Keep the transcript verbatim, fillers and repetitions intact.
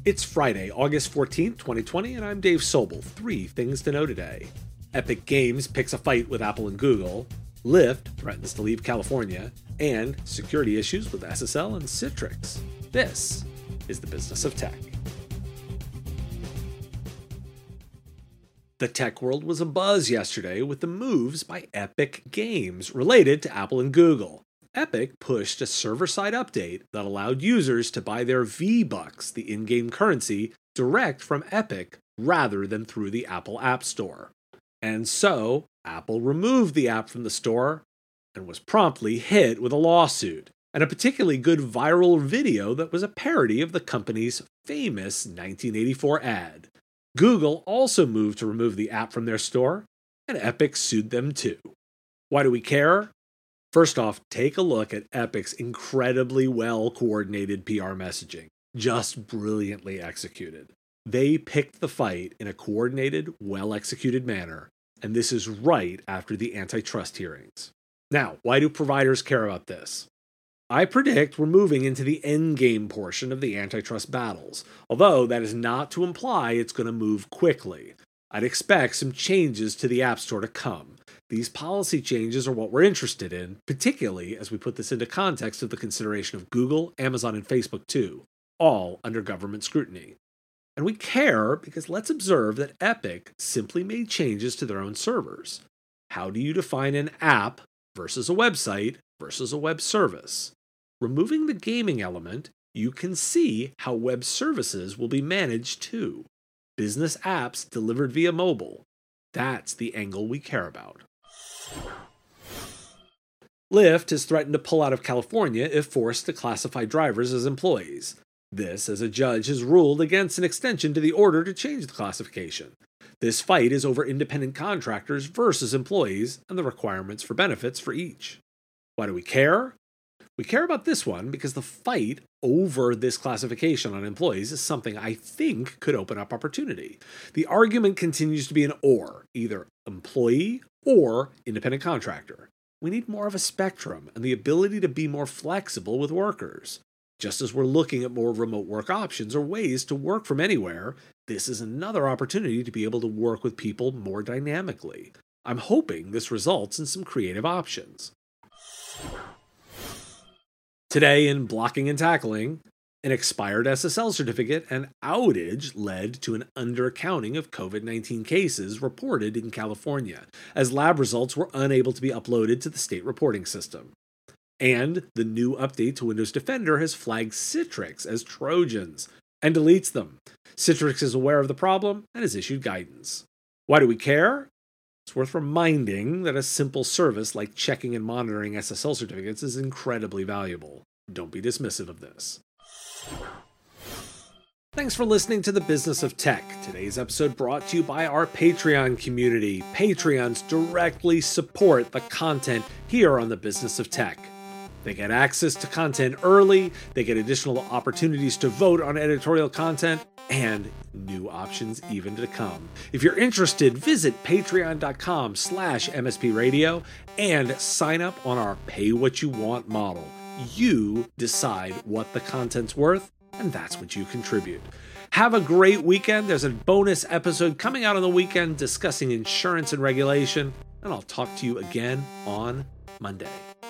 It's Friday, August fourteenth, twenty twenty, and I'm Dave Sobel. Three things to know today. Epic Games picks a fight with Apple and Google, Lyft threatens to leave California, and security issues with S S L and Citrix. This is the Business of Tech. The tech world was abuzz yesterday with the moves by Epic Games related to Apple and Google. Epic pushed a server-side update that allowed users to buy their V-Bucks, the in-game currency, direct from Epic rather than through the Apple App Store. And so, Apple removed the app from the store and was promptly hit with a lawsuit, and a particularly good viral video that was a parody of the company's famous nineteen eighty-four ad. Google also moved to remove the app from their store, and Epic sued them too. Why do we care? First off, take a look at Epic's incredibly well-coordinated P R messaging. Just brilliantly executed. They picked the fight in a coordinated, well-executed manner, and this is right after the antitrust hearings. Now, why do providers care about this? I predict we're moving into the endgame portion of the antitrust battles, although that is not to imply it's going to move quickly. I'd expect some changes to the App Store to come. These policy changes are what we're interested in, particularly as we put this into context of the consideration of Google, Amazon, and Facebook too, all under government scrutiny. And we care because let's observe that Epic simply made changes to their own servers. How do you define an app versus a website versus a web service? Removing the gaming element, you can see how web services will be managed too. Business apps delivered via mobile. That's the angle we care about. Lyft has threatened to pull out of California if forced to classify drivers as employees. This, as a judge has ruled against an extension to the order to change the classification. This fight is over independent contractors versus employees and the requirements for benefits for each. Why do we care? We care about this one because the fight over this classification on employees is something I think could open up opportunity. The argument continues to be an or, either employee or independent contractor. We need more of a spectrum and the ability to be more flexible with workers. Just as we're looking at more remote work options or ways to work from anywhere, this is another opportunity to be able to work with people more dynamically. I'm hoping this results in some creative options. Today in Blocking and Tackling, an expired S S L certificate and outage led to an undercounting of COVID nineteen cases reported in California, as lab results were unable to be uploaded to the state reporting system. And the new update to Windows Defender has flagged Citrix as Trojans and deletes them. Citrix is aware of the problem and has issued guidance. Why do we care? It's worth reminding that a simple service like checking and monitoring S S L certificates is incredibly valuable. Don't be dismissive of this. Thanks for listening to The Business of Tech. Today's episode brought to you by our Patreon community. Patreons directly support the content here on The Business of Tech. They get access to content early, they get additional opportunities to vote on editorial content, and new options even to come. If you're interested, visit patreon.com slash mspradio and sign up on our pay what you want model. You decide what the content's worth, and that's what you contribute. Have a great weekend. There's a bonus episode coming out on the weekend discussing insurance and regulation, and I'll talk to you again on Monday.